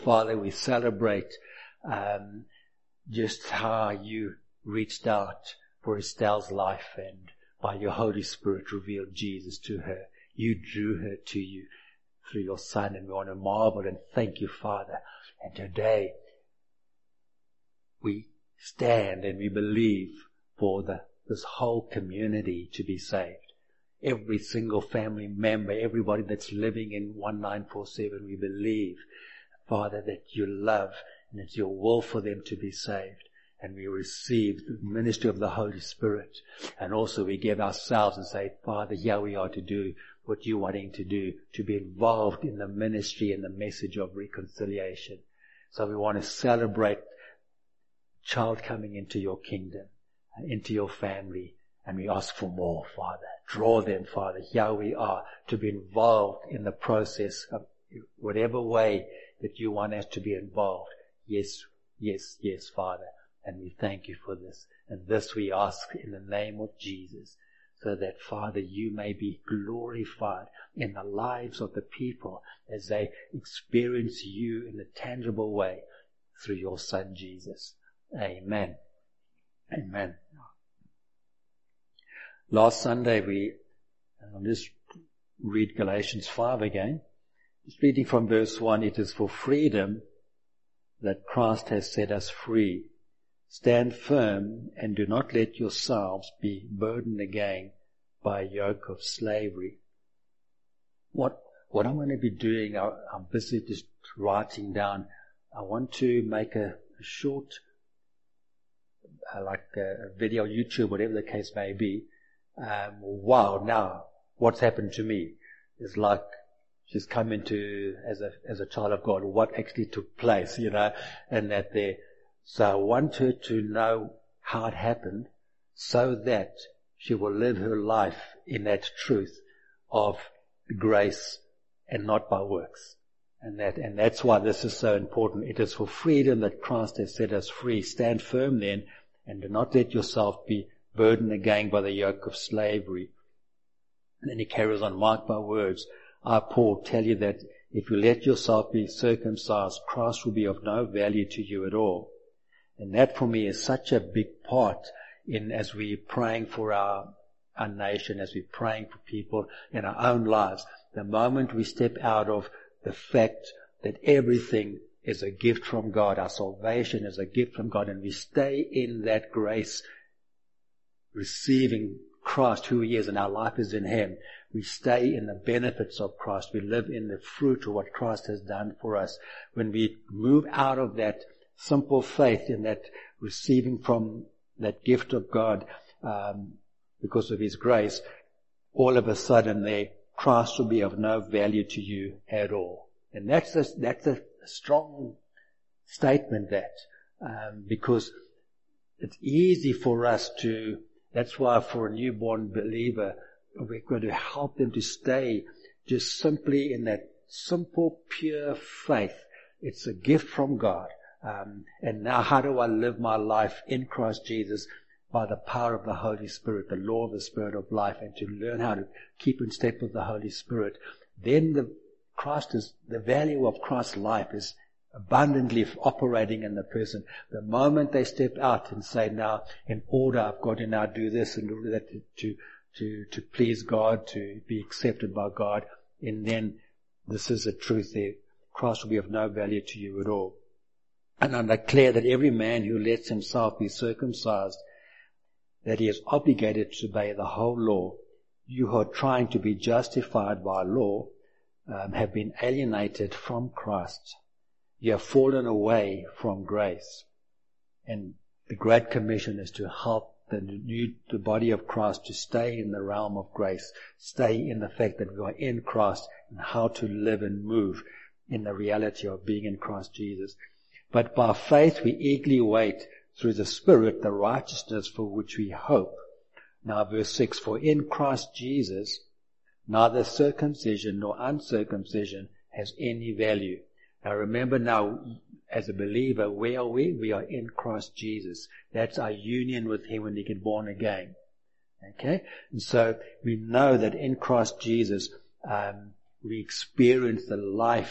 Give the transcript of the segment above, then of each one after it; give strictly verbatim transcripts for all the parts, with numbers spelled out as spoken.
Father, we celebrate um, just how you reached out for Estelle's life, and by your Holy Spirit revealed Jesus to her. You drew her to you through your Son, and we want to marvel and thank you, Father. And today we stand and we believe for the, this whole community to be saved. Every single family member, everybody that's living in one nine four seven, we believe, Father, that you love and it's your will for them to be saved. And we receive the ministry of the Holy Spirit. And also we give ourselves and say, Father, here we are to do what you're wanting to do, to be involved in the ministry and the message of reconciliation. So we want to celebrate child coming into your kingdom, into your family. And we ask for more, Father. Draw them, Father. Here we are to be involved in the process of whatever way that you want us to be involved. Yes, yes, yes, Father. And we thank you for this. And this we ask in the name of Jesus, so that, Father, you may be glorified in the lives of the people as they experience you in a tangible way through your Son, Jesus. Amen. Amen. Last Sunday we, I'll just read Galatians five again. Just reading from verse one, it is for freedom that Christ has set us free. Stand firm and do not let yourselves be burdened again by a yoke of slavery. What, what I'm going to be doing, I, I'm busy just writing down. I want to make a, a short, uh, like a, a video, YouTube, whatever the case may be. Um, wow, now what's happened to me is like she's come into as a as a child of God. What actually took place, you know, and that there. So I want her to know how it happened, so that she will live her life in that truth of grace and not by works. And that and that's why this is so important. It is for freedom that Christ has set us free. Stand firm then, and do not let yourself be burdened again by the yoke of slavery. And then he carries on, mark my words. I, Paul, tell you that if you let yourself be circumcised, Christ will be of no value to you at all. And that for me is such a big part in as we're praying for our, our nation, as we're praying for people in our own lives. The moment we step out of the fact that everything is a gift from God, our salvation is a gift from God, and we stay in that grace, receiving Christ, who He is, and our life is in Him. We stay in the benefits of Christ. We live in the fruit of what Christ has done for us. When we move out of that simple faith in that receiving from that gift of God um, because of His grace, all of a sudden there, Christ will be of no value to you at all. And that's a, that's a strong statement, that um, because it's easy for us to, that's why for a newborn believer, we're going to help them to stay just simply in that simple, pure faith. It's a gift from God. Um, and now how do I live my life in Christ Jesus? By the power of the Holy Spirit, the law of the Spirit of life, and to learn how to keep in step with the Holy Spirit. Then the Christ is, the value of Christ's life is abundantly operating in the person. The moment they step out and say, now, in order, I've got to now do this and do that to, to, to, to please God, to be accepted by God, and then this is the truth there. Christ will be of no value to you at all. And I declare that every man who lets himself be circumcised, that he is obligated to obey the whole law. You who are trying to be justified by law um, have been alienated from Christ. You have fallen away from grace. And the Great Commission is to help the new, the body of Christ to stay in the realm of grace, stay in the fact that we are in Christ and how to live and move in the reality of being in Christ Jesus. But by faith we eagerly wait through the Spirit the righteousness for which we hope. Now verse six, for in Christ Jesus neither circumcision nor uncircumcision has any value. Now remember now, as a believer, where are we? We are in Christ Jesus. That's our union with Him when we get born again. Okay? And so we know that in Christ Jesus, um, we experience the life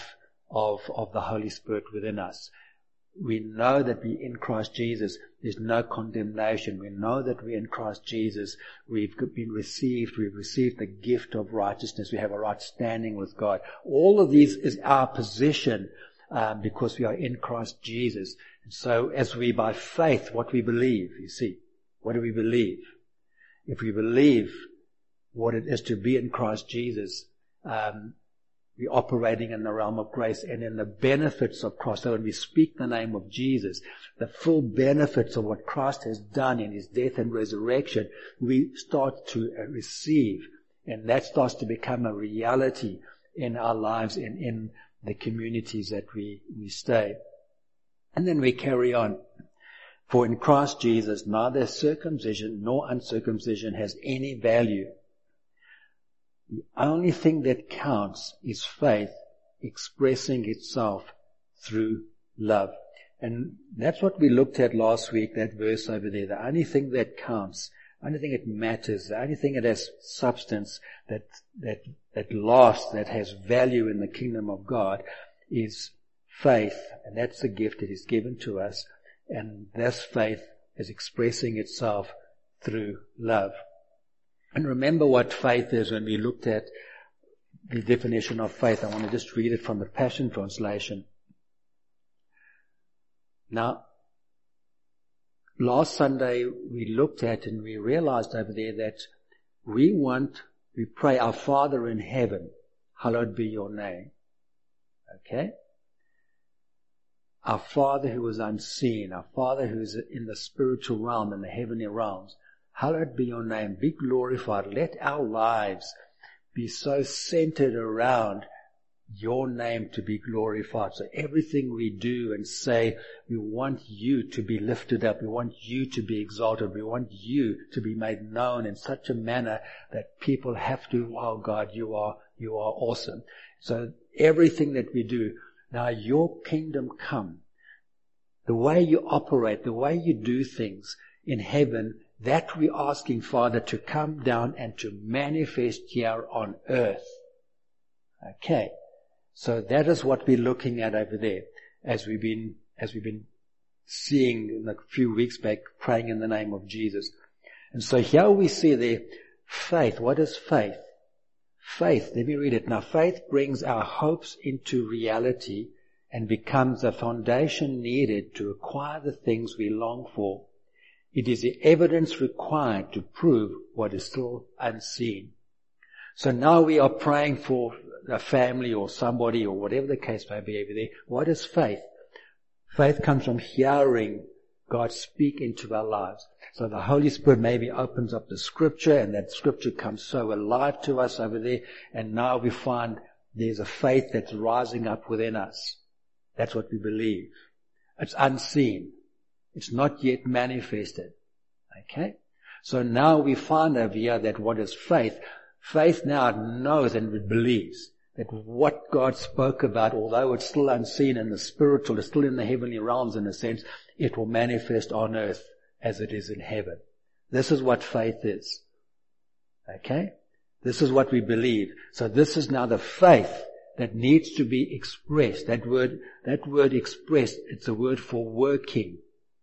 of, of the Holy Spirit within us. We know that we're in Christ Jesus. There's no condemnation. We know that we're in Christ Jesus. We've been received. We've received the gift of righteousness. We have a right standing with God. All of these is our position um, because we are in Christ Jesus. And so as we, by faith, what we believe, you see, what do we believe? If we believe what it is to be in Christ Jesus, um, we're operating in the realm of grace and in the benefits of Christ. So when we speak the name of Jesus, the full benefits of what Christ has done in His death and resurrection, we start to receive. And that starts to become a reality in our lives and in the communities that we, we stay. And then we carry on. For in Christ Jesus, neither circumcision nor uncircumcision has any value. The only thing that counts is faith expressing itself through love. And that's what we looked at last week, that verse over there. The only thing that counts, the only thing that matters, the only thing that has substance, that, that, that lasts, that has value in the kingdom of God is faith. And that's the gift that is given to us. And this faith is expressing itself through love. And remember what faith is when we looked at the definition of faith. I want to just read it from the Passion Translation. Now, last Sunday we looked at and we realized over there that we want, we pray, our Father in heaven, hallowed be your name. Okay? Our Father who is unseen, our Father who is in the spiritual realm, in the heavenly realms, hallowed be your name, be glorified. Let our lives be so centered around your name to be glorified. So everything we do and say, we want you to be lifted up. We want you to be exalted. We want you to be made known in such a manner that people have to, oh God, you are, you are awesome. So everything that we do, now your kingdom come. The way you operate, the way you do things in heaven, that we're asking, Father, to come down and to manifest here on earth. Okay. So that is what we're looking at over there as we've been, as we've been seeing a few weeks back, praying in the name of Jesus. And so here we see there faith. What is faith? Faith, let me read it. Now faith brings our hopes into reality and becomes a foundation needed to acquire the things we long for. It is the evidence required to prove what is still unseen. So now we are praying for a family or somebody or whatever the case may be over there. What is faith? Faith comes from hearing God speak into our lives. So the Holy Spirit maybe opens up the scripture and that scripture comes so alive to us over there, and now we find there's a faith that's rising up within us. That's what we believe. It's unseen. It's not yet manifested. Okay? So now we find over here that what is faith? Faith now knows and it believes that what God spoke about, although it's still unseen in the spiritual, it's still in the heavenly realms in a sense, it will manifest on earth as it is in heaven. This is what faith is. Okay? This is what we believe. So this is now the faith that needs to be expressed. That word, that word expressed, it's a word for working.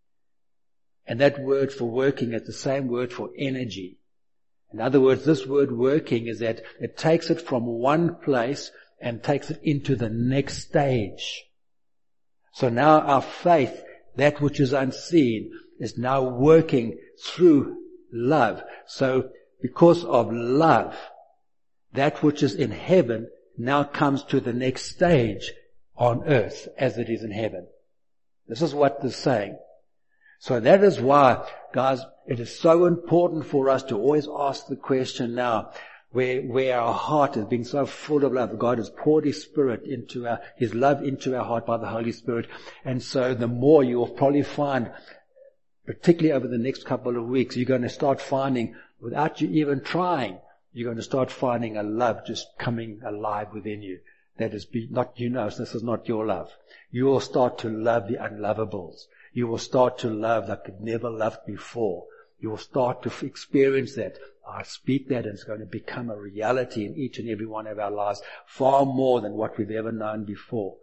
And that word for working is the same word for energy. In other words, this word working is that it takes it from one place and takes it into the next stage. So now our faith, that which is unseen, is now working through love. So because of love, that which is in heaven now comes to the next stage on earth as it is in heaven. This is what this is saying. So that is why, guys, it is so important for us to always ask the question now, where, where our heart is being so full of love. God has poured His Spirit into our, His love into our heart by the Holy Spirit. And so the more you will probably find, particularly over the next couple of weeks, you're going to start finding, without you even trying, you're going to start finding a love just coming alive within you. That is be, not, you know, this is not your love. You will start to love the unlovables. You will start to love like you've never loved before. You will start to experience that. I speak that and it's going to become a reality in each and every one of our lives, far more than what we've ever known before.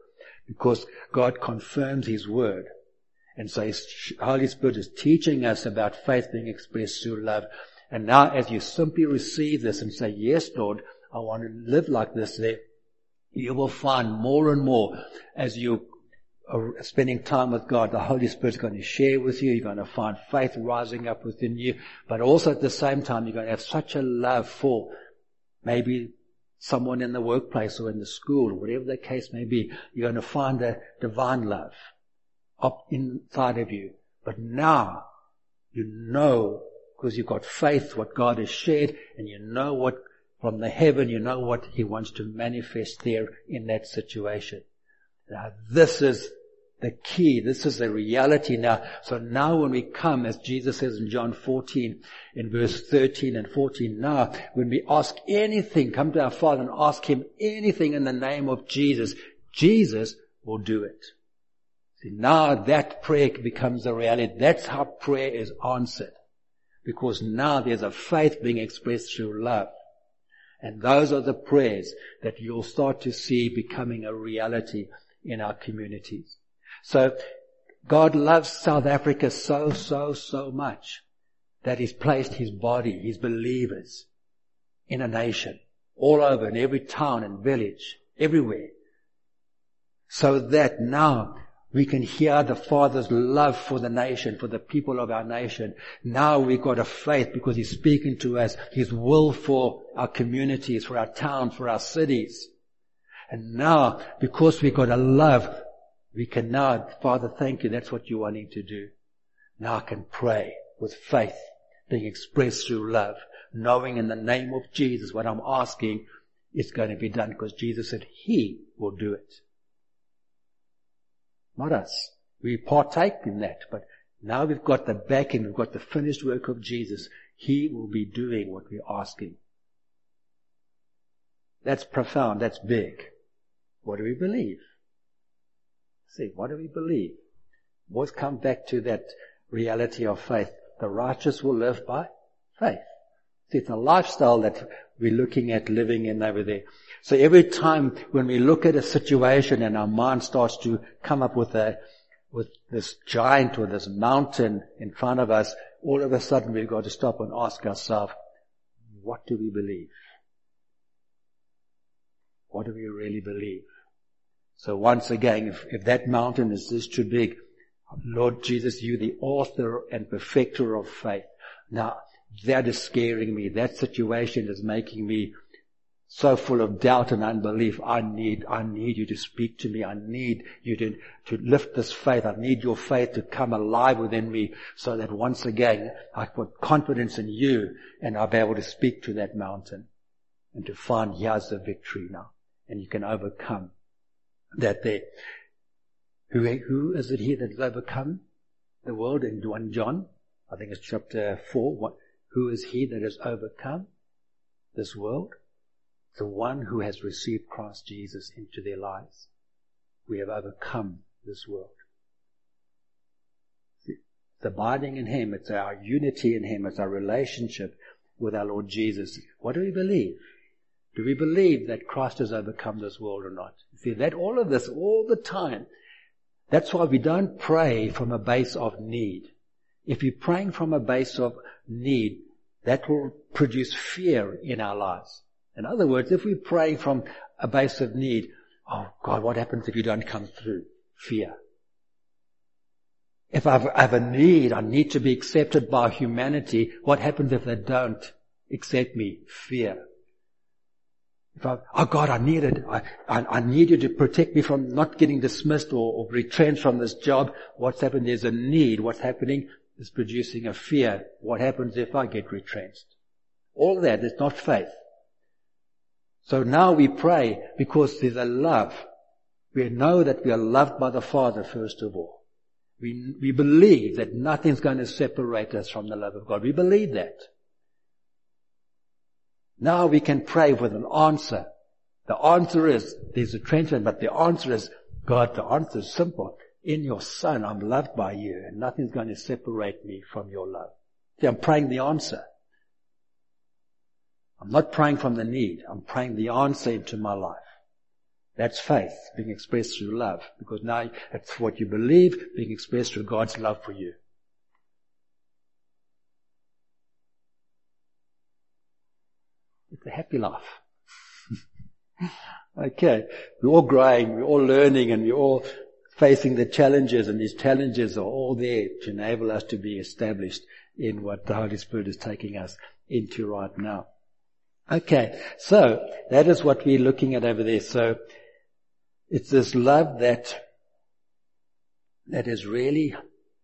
because God confirms His word. And so His Holy Spirit is teaching us about faith being expressed through love. And now as you simply receive this and say, yes, Lord, I want to live like this, there, you will find more and more as you are spending time with God, the Holy Spirit's going to share with you. You're going to find faith rising up within you. But also at the same time, you're going to have such a love for maybe someone in the workplace or in the school, or whatever the case may be. You're going to find that divine love up inside of you. But now you know, because you've got faith, what God has shared, and you know what from the heaven, you know what He wants to manifest there in that situation. Now this is the key. This is the reality now. So now when we come, as Jesus says in John fourteen, in verse thirteen and fourteen, now when we ask anything, come to our Father and ask Him anything in the name of Jesus, Jesus will do it. See, now that prayer becomes a reality. That's how prayer is answered. Because now there's a faith being expressed through love. And those are the prayers that you'll start to see becoming a reality in our communities. So God loves South Africa so, so, so much that He's placed His body, His believers in a nation, all over, in every town and village, everywhere. So that now we can hear the Father's love for the nation, for the people of our nation. Now we've got a faith because He's speaking to us, His will for our communities, for our towns, for our cities. And now, because we've got a love, we can now, Father, thank you, that's what you're wanting to do. Now I can pray with faith being expressed through love, knowing in the name of Jesus what I'm asking is going to be done, because Jesus said He will do it. Not us. We partake in that, but now we've got the backing, we've got the finished work of Jesus. He will be doing what we're asking. That's profound, that's big. What do we believe? See, what do we believe? Always come back to that reality of faith. The righteous will live by faith. See, it's a lifestyle that we're looking at living in over there. So every time when we look at a situation and our mind starts to come up with a, with this giant or this mountain in front of us, all of a sudden we've got to stop and ask ourselves, what do we believe? What do we really believe? So once again, if, if that mountain is this too big, Lord Jesus, you the author and perfecter of faith. Now, that is scaring me. That situation is making me so full of doubt and unbelief. I need, I need you to speak to me. I need you to, to lift this faith. I need your faith to come alive within me so that once again I put confidence in you and I'll be able to speak to that mountain and to find here's the victory now. And you can overcome that there. Who, who is it here that has overcome the world in First John? I think it's chapter four. What, who is he that has overcome this world? The one who has received Christ Jesus into their lives. We have overcome this world. It's abiding in Him. It's our unity in Him. It's our relationship with our Lord Jesus. What do we believe? Do we believe that Christ has overcome this world or not? See, that all of this, all the time. That's why we don't pray from a base of need. If you're praying from a base of need, that will produce fear in our lives. In other words, if we pray from a base of need, oh God, what happens if you don't come through? Fear. If I've, I have a need, I need to be accepted by humanity, what happens if they don't accept me? Fear. If I, oh God, I need it. I, I, I need you to protect me from not getting dismissed or, or retrenched from this job. What's happened? There's a need. What's happening is producing a fear. What happens if I get retrenched? All that is not faith. So now we pray because there's a love. We know that we are loved by the Father first of all. We, we believe that nothing's going to separate us from the love of God. We believe that. Now we can pray with an answer. The answer is, there's a retrenchment, but the answer is, God, the answer is simple. In your Son, I'm loved by you, and nothing's going to separate me from your love. See, I'm praying the answer. I'm not praying from the need. I'm praying the answer into my life. That's faith being expressed through love, because now it's what you believe being expressed through God's love for you. It's a happy life. Okay, we're all growing, we're all learning, and we're all facing the challenges, and these challenges are all there to enable us to be established in what the Holy Spirit is taking us into right now. Okay, so that is what we're looking at over there. So it's this love that that is really,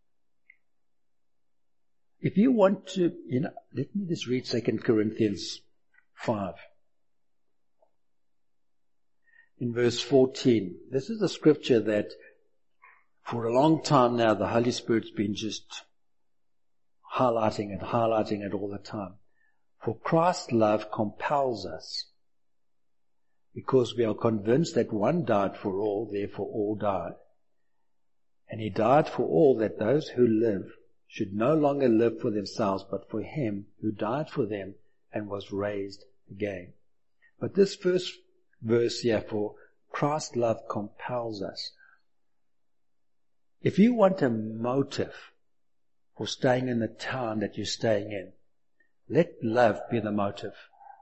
if you want to, you know, let me just read Second Corinthians five. In verse fourteen, this is a scripture that for a long time now the Holy Spirit's been just highlighting it, highlighting it all the time. For Christ's love compels us, because we are convinced that one died for all, therefore all died. And he died for all, that those who live should no longer live for themselves, but for him who died for them and was raised again. But this first verse here, for Christ's love compels us. If you want a motive for staying in the town that you're staying in, let love be the motive.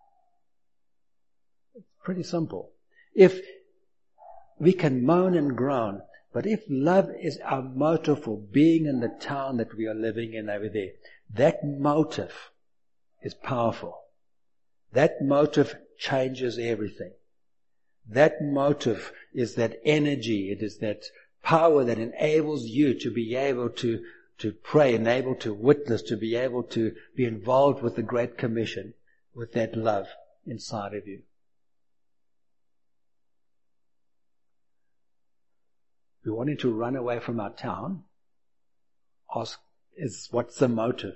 It's pretty simple. If we can moan and groan, but if love is our motive for being in the town that we are living in over there, that motive is powerful. That motive changes everything. That motive is that energy, it is that power that enables you to be able to, to pray and able to witness, to be able to be involved with the Great Commission, with that love inside of you. We're wanting to run away from our town. Ask, is what's the motive?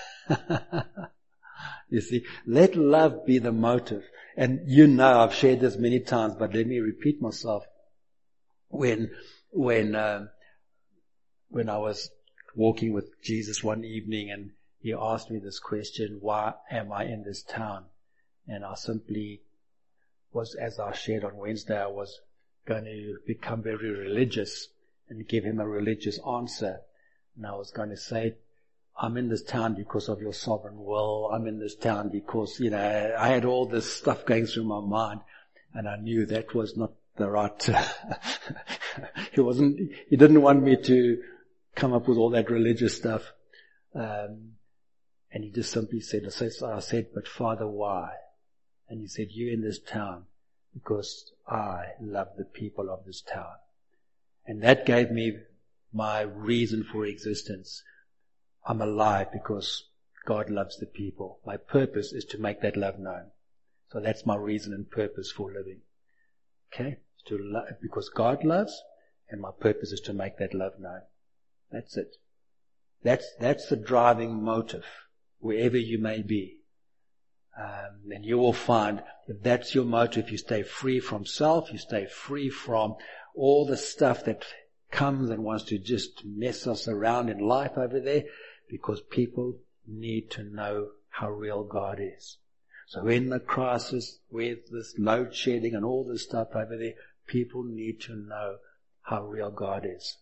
You see, let love be the motive. And you know, I've shared this many times, but let me repeat myself. When, when, um, when I was walking with Jesus one evening and he asked me this question, why am I in this town? And I simply was, as I shared on Wednesday, I was going to become very religious and give him a religious answer. And I was going to say, I'm in this town because of your sovereign will. I'm in this town because, you know, I had all this stuff going through my mind, and I knew that was not the right, he wasn't, he didn't want me to come up with all that religious stuff. Um, and he just simply said, so I said, but Father, why? And he said, you're in this town because I love the people of this town. And that gave me my reason for existence. I'm alive because God loves the people. My purpose is to make that love known. So that's my reason and purpose for living. Okay? To love, because God loves, and my purpose is to make that love known. That's it. That's, that's the driving motive, wherever you may be. Um, and you will find, if that's your motive, you stay free from self, you stay free from all the stuff that comes and wants to just mess us around in life over there, because people need to know how real God is. So in the crisis, with this load shedding and all this stuff over there, people need to know how real God is.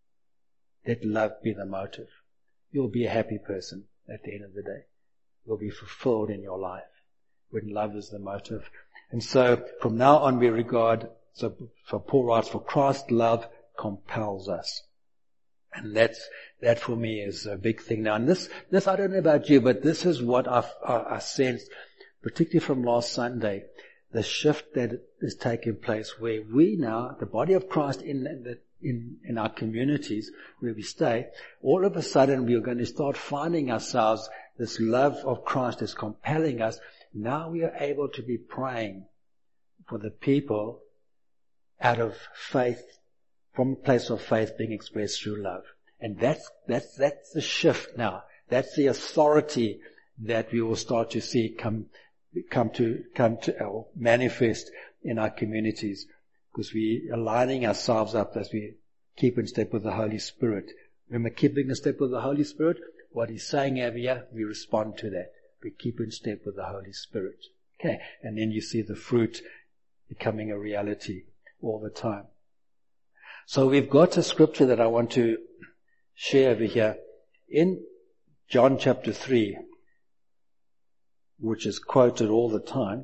Let love be the motive. You'll be a happy person at the end of the day. You'll be fulfilled in your life when love is the motive. And so from now on we regard, so, so Paul writes, for Christ's love compels us. And that's, that for me is a big thing now. And this, this, I don't know about you, but this is what I've, I, I sensed, particularly from last Sunday, the shift that is taking place where we now, the body of Christ in the, in, in our communities where we stay, all of a sudden we are going to start finding ourselves, this love of Christ is compelling us. Now we are able to be praying for the people out of faith, from a place of faith being expressed through love. And that's, that's, that's the shift now. That's the authority that we will start to see come, come to, come to, or manifest in our communities. Because we are lining ourselves up as we keep in step with the Holy Spirit. Remember, keeping in step with the Holy Spirit, what he's saying over here, we respond to that. We keep in step with the Holy Spirit. Okay. And then you see the fruit becoming a reality all the time. So we've got a scripture that I want to share over here in John chapter three, which is quoted all the time.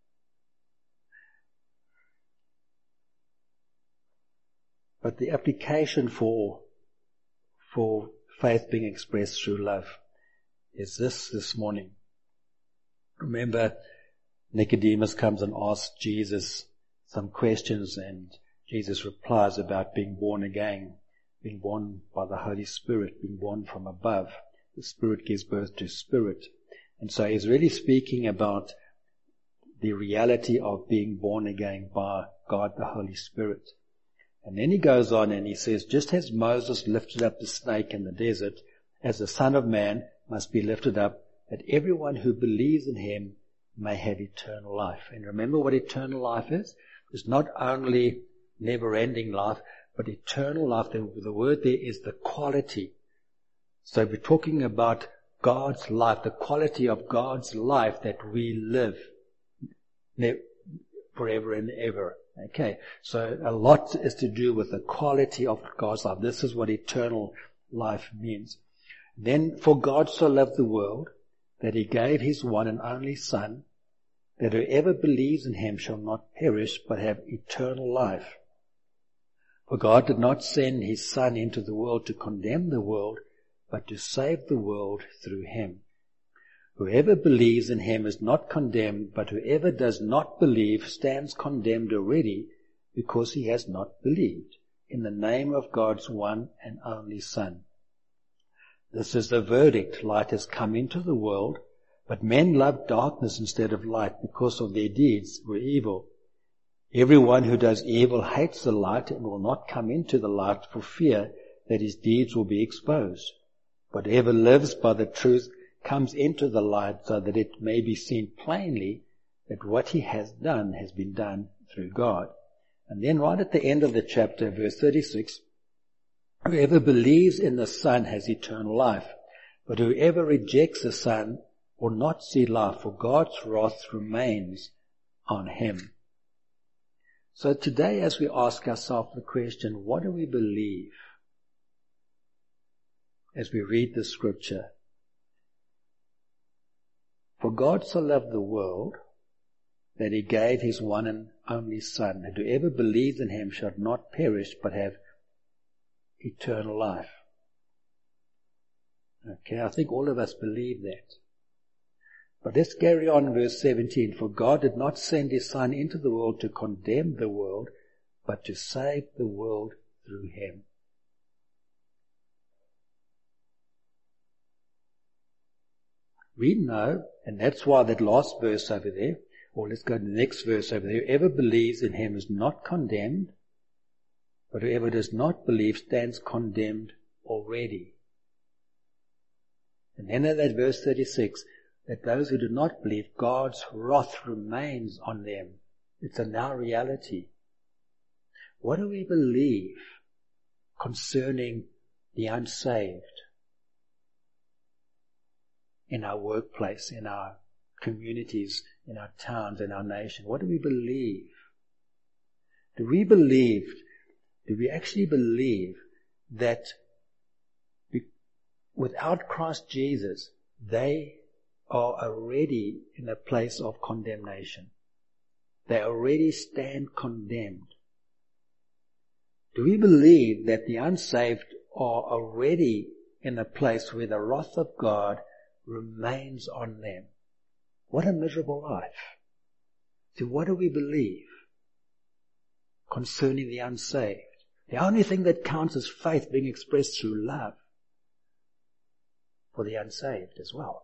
But the application for, for faith being expressed through love is this this morning. Remember, Nicodemus comes and asks Jesus some questions, and Jesus replies about being born again, being born by the Holy Spirit, being born from above. The Spirit gives birth to Spirit. And so he's really speaking about the reality of being born again by God the Holy Spirit. And then he goes on and he says, just as Moses lifted up the snake in the desert, as the Son of Man must be lifted up, that everyone who believes in him may have eternal life. And remember what eternal life is? It's not only never-ending life, but eternal life. The, the word there is the quality. So we're talking about God's life, the quality of God's life that we live forever and ever. Okay, so a lot is to do with the quality of God's life. This is what eternal life means. Then, for God so loved the world that he gave his one and only Son, that whoever believes in him shall not perish but have eternal life. For God did not send his Son into the world to condemn the world, but to save the world through him. Whoever believes in him is not condemned, but whoever does not believe stands condemned already, because he has not believed in the name of God's one and only Son. This is the verdict. Light has come into the world, but men loved darkness instead of light, because of their deeds were evil. Everyone who does evil hates the light and will not come into the light for fear that his deeds will be exposed. But whoever lives by the truth comes into the light, so that it may be seen plainly that what he has done has been done through God. And then right at the end of the chapter, verse thirty-six, whoever believes in the Son has eternal life, but whoever rejects the Son will not see life, for God's wrath remains on him. So today, as we ask ourselves the question, what do we believe as we read the scripture? For God so loved the world that he gave his one and only Son, and whoever believes in him shall not perish but have eternal life. Okay, I think all of us believe that. But let's carry on in verse seventeen. For God did not send his Son into the world to condemn the world, but to save the world through him. We know, and that's why that last verse over there, or let's go to the next verse over there, whoever believes in him is not condemned, but whoever does not believe stands condemned already. And then in that verse thirty-six, that those who do not believe, God's wrath remains on them. It's a now reality. What do we believe concerning the unsaved? In our workplace, in our communities, in our towns, in our nation. What do we believe? Do we believe, do we actually believe that without Christ Jesus, they are already in a place of condemnation? They already stand condemned. Do we believe that the unsaved are already in a place where the wrath of God remains on them? What a miserable life. So what do we believe concerning the unsaved? The only thing that counts is faith being expressed through love for the unsaved as well.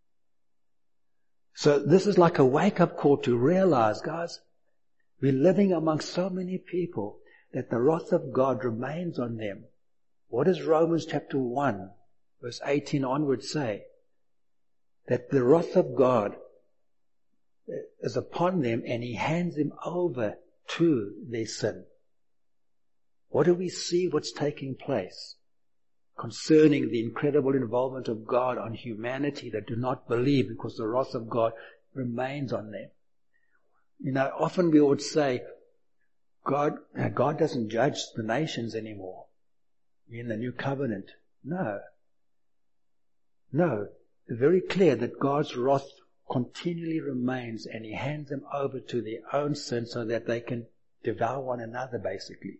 So this is like a wake-up call to realize, guys, we're living amongst so many people that the wrath of God remains on them. What does Romans chapter one, verse eighteen onwards say? That the wrath of God is upon them and he hands them over to their sin. What do we see what's taking place concerning the incredible involvement of God on humanity that do not believe, because the wrath of God remains on them? You know, often we would say, God, God doesn't judge the nations anymore in the new covenant. No. No. It's very clear that God's wrath continually remains, and He hands them over to their own sin so that they can devour one another, basically.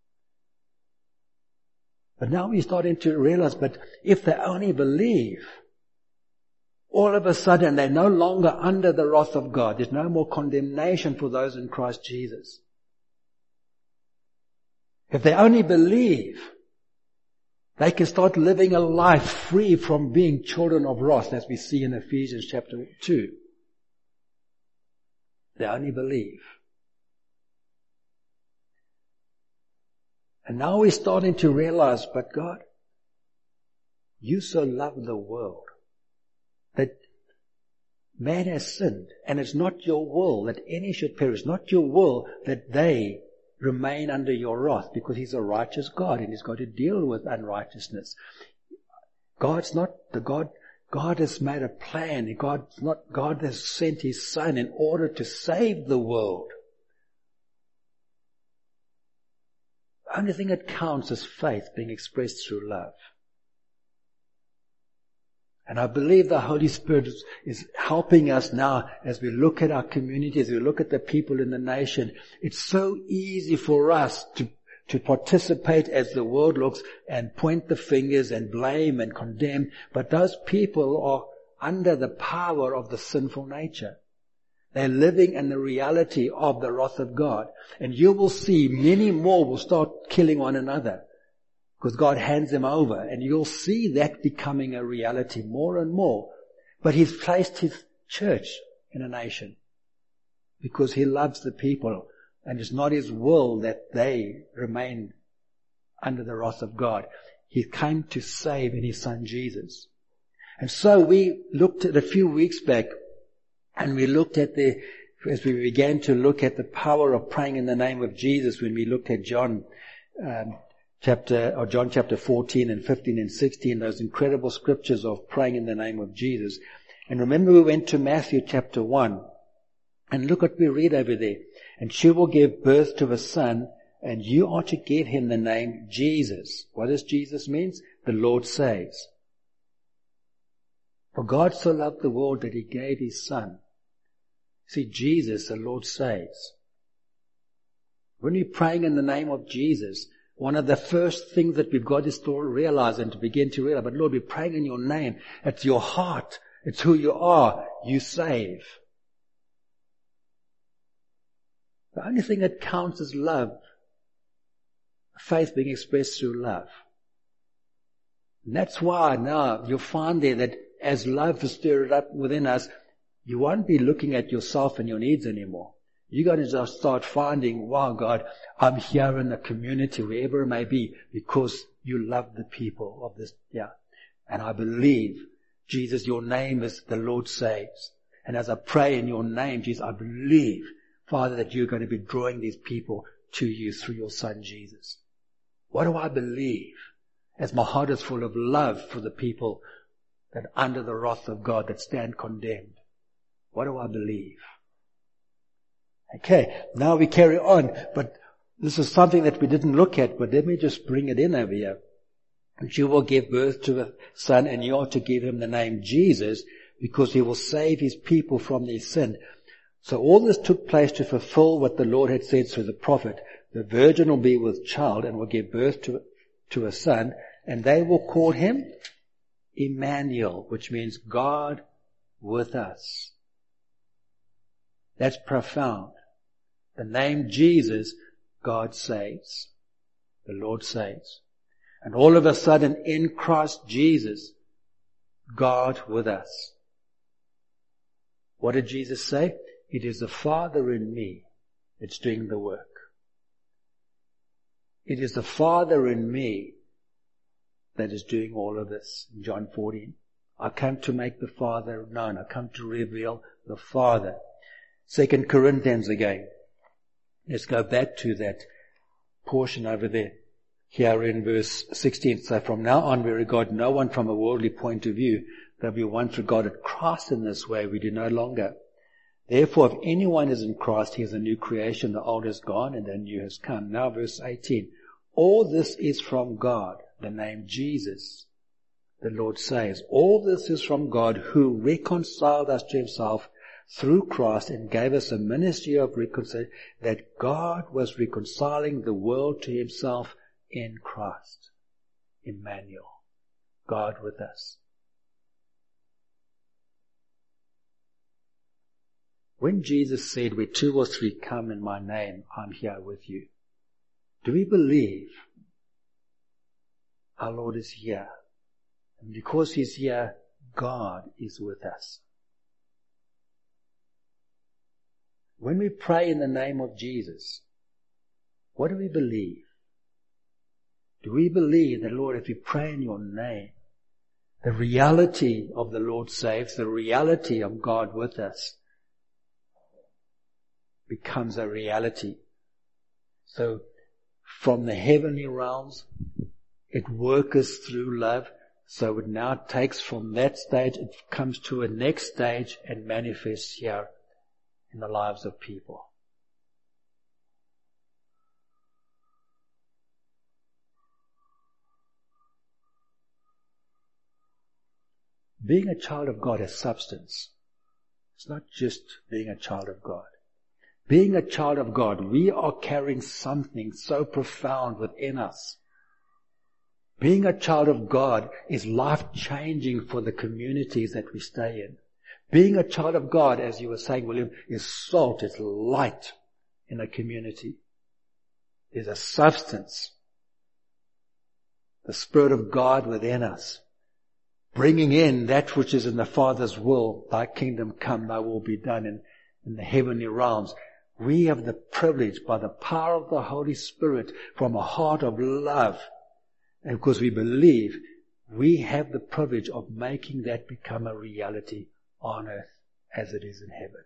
But now we're starting to realize, but if they only believe, all of a sudden they're no longer under the wrath of God. There's no more condemnation for those in Christ Jesus. If they only believe, they can start living a life free from being children of wrath, as we see in Ephesians chapter two. They only believe. And now we're starting to realize, but God, you so love the world that man has sinned, and it's not your will that any should perish, not your will that they remain under your wrath, because He's a righteous God and He's got to deal with unrighteousness. God's not the God, God has made a plan. God's not, God has sent His Son in order to save the world. The only thing that counts is faith being expressed through love. And I believe the Holy Spirit is, is helping us now as we look at our community, as we look at the people in the nation. It's so easy for us to, to participate as the world looks and point the fingers and blame and condemn. But those people are under the power of the sinful nature. They're living in the reality of the wrath of God. And you will see many more will start killing one another, because God hands them over, and you'll see that becoming a reality more and more. But He's placed His church in a nation because He loves the people, and it's not His will that they remain under the wrath of God. He came to save in His Son Jesus. And so we looked at a few weeks back, and we looked at the, as we began to look at the power of praying in the name of Jesus, when we looked at John, um, chapter, or John chapter fourteen and fifteen and sixteen, those incredible scriptures of praying in the name of Jesus. And remember, we went to Matthew chapter one, and look what we read over there. And she will give birth to a son, and you are to give him the name Jesus. What does Jesus mean? The Lord saves. For God so loved the world that He gave His Son. See, Jesus, the Lord saves. When you're praying in the name of Jesus, one of the first things that we've got is to realize and to begin to realize, but Lord, we're praying in your name. It's your heart. It's who you are. You save. The only thing that counts is love. Faith being expressed through love. And that's why now you'll find there that as love is stirred up within us, you won't be looking at yourself and your needs anymore. You're going to just start finding, wow, God, I'm here in the community, wherever it may be, because you love the people of this, yeah. And I believe, Jesus, your name is the Lord saves. And as I pray in your name, Jesus, I believe, Father, that you're going to be drawing these people to you through your Son, Jesus. What do I believe? As my heart is full of love for the people that are under the wrath of God, that stand condemned. What do I believe? Okay, now we carry on, but this is something that we didn't look at, but let me just bring it in over here. And you will give birth to a son, and you are to give him the name Jesus, because he will save his people from their sin. So all this took place to fulfill what the Lord had said through the prophet. The virgin will be with child and will give birth to, to a son, and they will call him Emmanuel, which means God with us. That's profound. The name Jesus, God saves. The Lord saves. And all of a sudden, in Christ Jesus, God with us. What did Jesus say? It is the Father in me that's doing the work. It is the Father in me that is doing all of this. In John fourteen, I come to make the Father known. I come to reveal the Father. Second Corinthians again. Let's go back to that portion over there. Here in verse sixteen. So from now on we regard no one from a worldly point of view. Though we once regarded Christ in this way, we do no longer. Therefore, if anyone is in Christ, he is a new creation. The old is gone and the new has come. Now verse eighteen. All this is from God, the name Jesus. The Lord says, all this is from God who reconciled us to himself through Christ and gave us a ministry of reconciliation, that God was reconciling the world to himself in Christ. Emmanuel, God with us. When Jesus said, where two or three come in my name, I'm here with you. Do we believe our Lord is here? And because he's here, God is with us. When we pray in the name of Jesus, what do we believe? Do we believe that, Lord, if we pray in your name, the reality of the Lord saves, the reality of God with us, becomes a reality? So, from the heavenly realms, it works through love. So it now takes from that stage, it comes to a next stage and manifests here in the lives of people. Being a child of God has substance. It's not just being a child of God. Being a child of God, we are carrying something so profound within us. Being a child of God is life-changing for the communities that we stay in. Being a child of God, as you were saying, William, is salt, it's light in a community. There's a substance. The Spirit of God within us, bringing in that which is in the Father's will. Thy kingdom come, thy will be done in, in the heavenly realms. We have the privilege, by the power of the Holy Spirit, from a heart of love, and because we believe, we have the privilege of making that become a reality on earth as it is in heaven.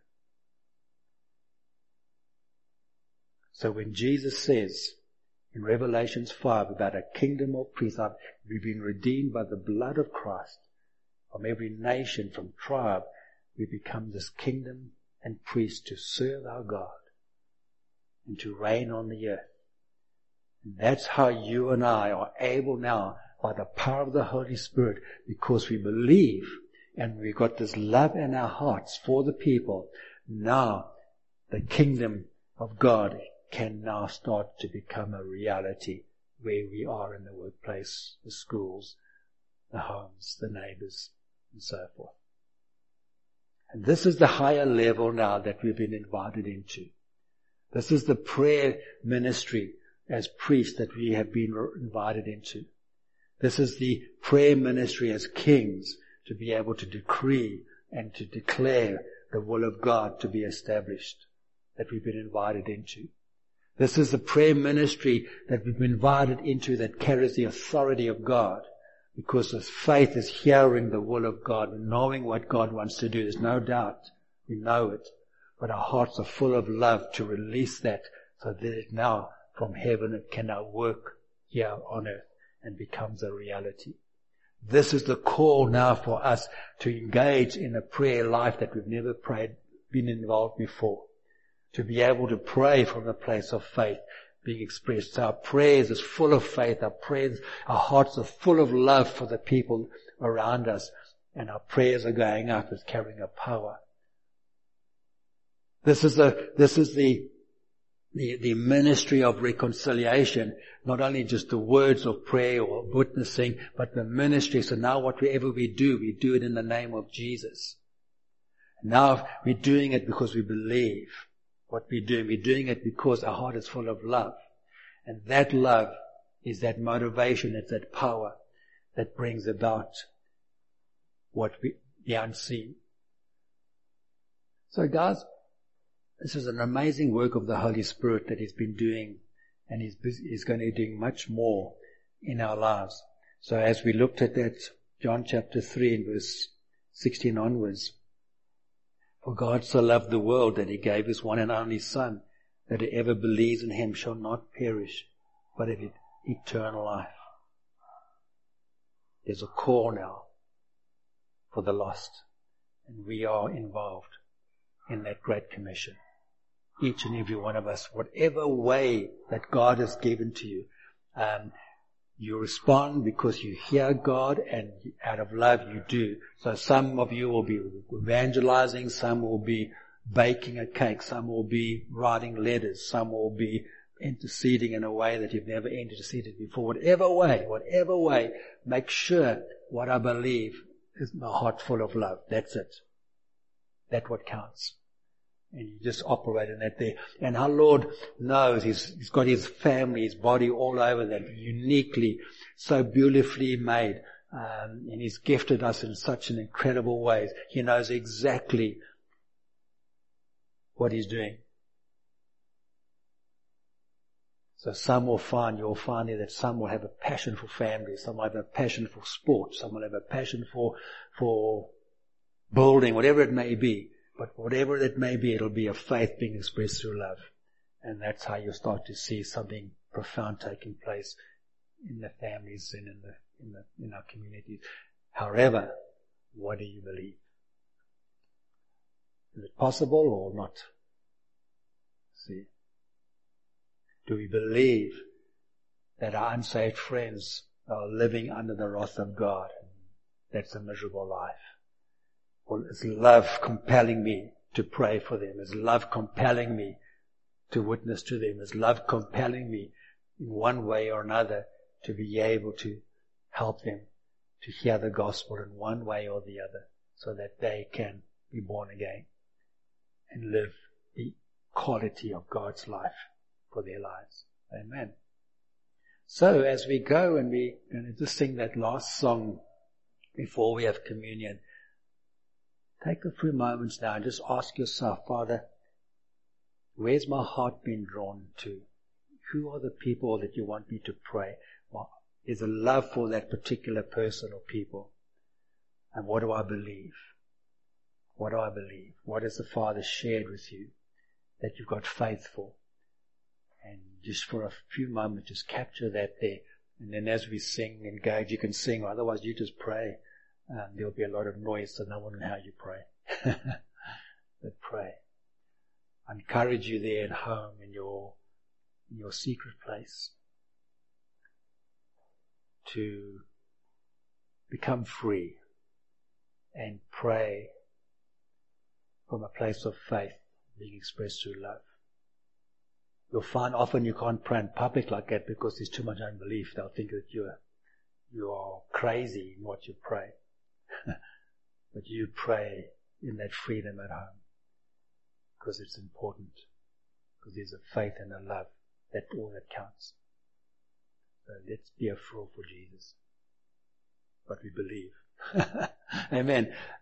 So when Jesus says in Revelation five about a kingdom of priests, we've been redeemed by the blood of Christ, from every nation, from tribe, we become this kingdom and priest to serve our God and to reign on the earth. And that's how you and I are able now, by the power of the Holy Spirit, because we believe and we've got this love in our hearts for the people. Now the kingdom of God can now start to become a reality where we are in the workplace, the schools, the homes, the neighbors, and so forth. And this is the higher level now that we've been invited into. This is the prayer ministry as priests that we have been invited into. This is the prayer ministry as kings, to be able to decree and to declare the will of God to be established, that we've been invited into. This is the prayer ministry that we've been invited into that carries the authority of God, because this faith is hearing the will of God and knowing what God wants to do. There's no doubt. We know it. But our hearts are full of love to release that, so that it now from heaven it can now work here on earth and becomes a reality. This is the call now for us to engage in a prayer life that we've never prayed, been involved before. To be able to pray from a place of faith being expressed. So our prayers is full of faith. Our prayers, our hearts are full of love for the people around us. And our prayers are going up as carrying a power. This is the, this is the, the, the ministry of reconciliation. Not only just the words of prayer or witnessing, but the ministry. So now whatever we do, we do it in the name of Jesus. Now we're doing it because we believe what we're doing. We're doing it because our heart is full of love. And that love is that motivation, it's that power that brings about what we, the unseen. So guys, this is an amazing work of the Holy Spirit that He's been doing, and He's, busy, He's going to be doing much more in our lives. So as we looked at that, John chapter three and verse sixteen onwards, for God so loved the world that He gave His one and only Son, that whoever believes in Him shall not perish, but have eternal life. There's a call now for the lost, and we are involved. in that Great Commission. Each and every one of us, whatever way that God has given to you, um, you respond because you hear God, and out of love you do. So some of you will be evangelizing, some will be baking a cake, some will be writing letters, some will be interceding in a way that you've never interceded before. Whatever way, whatever way, make sure what I believe is my heart full of love. That's it. That's what counts. And you just operate in that there. And our Lord knows He's, He's got His family, His body all over that, uniquely, so beautifully made. Um, and He's gifted us in such an incredible way. He knows exactly what He's doing. So some will find, you'll find here that some will have a passion for family, some will have a passion for sport, some will have a passion for, for building, whatever it may be. But whatever it may be, it'll be a faith being expressed through love. And that's how you'll start to see something profound taking place in the families and in the, in the, in our communities. However, what do you believe? Is it possible or not? See. Do we believe that our unsaved friends are living under the wrath of God? That's a miserable life. Or is love compelling me to pray for them? Is love compelling me to witness to them? Is love compelling me in one way or another to be able to help them to hear the gospel in one way or the other, so that they can be born again and live the quality of God's life for their lives? Amen. So as we go, and we're going to just sing that last song before we have communion, take a few moments now and just ask yourself, Father, where's my heart been drawn to? Who are the people that you want me to pray? Well, there's a love for that particular person or people. And what do I believe? What do I believe? What has the Father shared with you that you've got faith for? And just for a few moments, just capture that there. And then as we sing, engage, you can sing, otherwise you just pray. Um, there'll be a lot of noise, so no one knows how you pray. But pray. I encourage you there at home, in your, in your secret place, to become free and pray from a place of faith being expressed through love. You'll find often you can't pray in public like that because there's too much unbelief. They'll think that you're, you are crazy in what you pray. But you pray in that freedom at home, because it's important, because there's a faith and a love. That's all that counts. So let's be a fool for Jesus, but we believe. Amen.